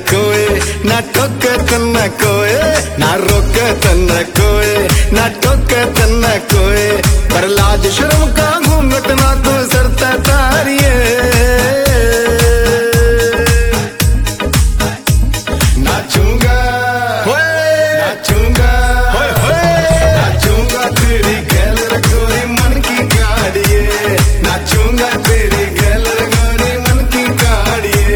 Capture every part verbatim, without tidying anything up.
कोई, ना टोके तन्ना कोई, ना रोके तन्ना कोई, ना टोके तन्ना कोई। पर लाज शर्म का घूंघट ना तू सरता तारिये, नाचूंगा नाचूंगा नाचूंगा तेरी गैल रखोरी मन की गाड़िए, नाचूंगा तेरी गैल रखोरी मन की गाड़िए।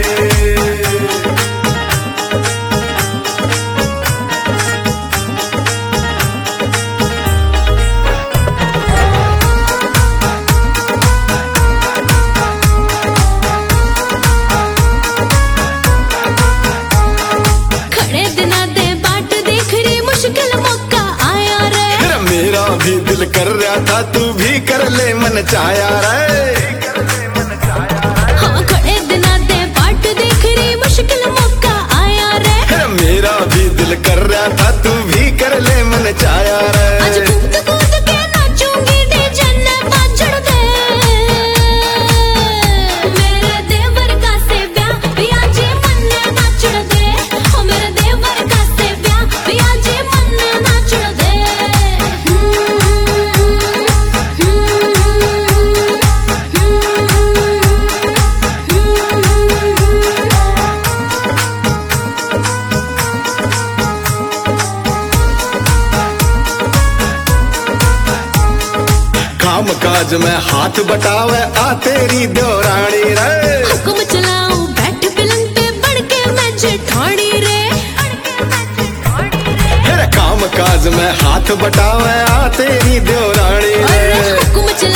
भी दिल कर रहा था तू भी कर ले मन चाया रे, हाँ खड़े दिना दे बाट देख रही मुश्किल मौका आया रे। मेरा भी दिल कर रहा था तू भी कर ले मन चाया रे। आज कूद कूद के नाचूंगी डीजे ने बाजड़ दे, मेरे देवर का से ब्याह भी आज मन ने नाचड़ दे, ओ मेरे देवर का से ब्याह भी आज मन ने नाचड़ दे। काम काज में हाथ बटावे आ तेरी देवरानी रे, हुक्म चलाऊं बैठ पलंग पे बढ़ के मैं जेठानी रे। काम काज में हाथ बटावे आ तेरी देवरानी रे, हुक्म